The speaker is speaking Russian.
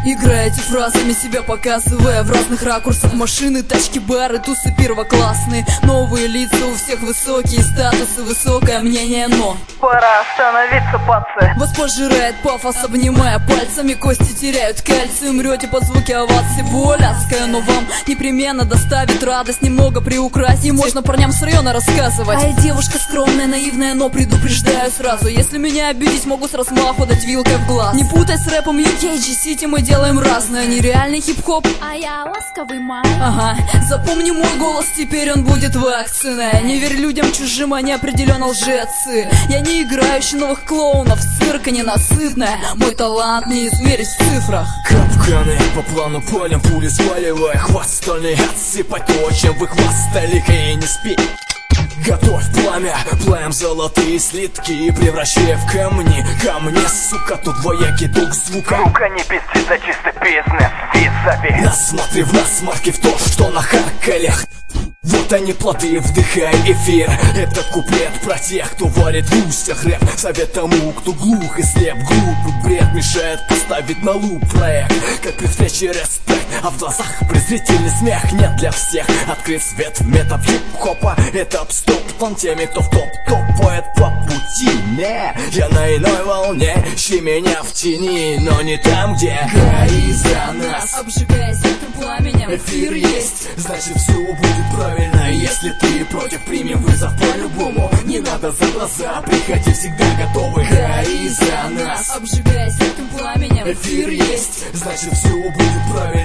Играете фразами, себя показывая в разных ракурсах. Машины, тачки, бары, тусы первоклассные. Новые лица у всех высокие, статусы, высокое мнение, но пора остановиться, пацы. вас пожирает пафос, обнимая пальцами, кости теряют кальций. Умрете под звуки оваций, боль адская, но вам непременно доставит радость. Немного приукрасить, и можно парням с района рассказывать. А я девушка скромная, наивная, но предупреждаю сразу: если меня обидеть, могу с размаху дать вилкой в глаз. Не путай с рэпом UKG City, мы делаем разное. Нереальный хип-хоп, а я ласковый май. ага, запомни мой голос, теперь он будет вакциной. Не верь людям чужим, они определенно лжецы. Я не играющий новых клоунов, цирка ненасытная. Мой талант не измерить в цифрах. Капканы по плану полем, пули сваливая, хвост стальный отсыпать то, чем вы хвастали. И не спи, готовь пламя, плаем золотые слитки, превращая в камни. Камни, сука, тут двоякий дух звука. Ну-ка не пизди, за чистый бизнес, визави. Насмотри в нас марки в то, что на харкалях. Вот они плоды, вдыхай эфир. Это куплет про тех, кто варит в устях рэп. Совет тому, кто глух и слеп. Глупый бред мешает поставить на луп проект. Как при встрече респект, а в глазах презрительный смех. Нет для всех открыт свет в метод хип-хопа. Это стоп тон теми, кто в топ топает по пути. Не, я на иной волне, ищи меня в тени, но не там, где гори за нас. Обжигая сердцем пламенем, Эфир есть, значит все будет правильно. Если ты против, примем вызов по-любому. Не надо за глаза, приходи всегда готовый. Гори за нас. обжигая сердцем пламенем, Эфир есть, значит все будет правильно.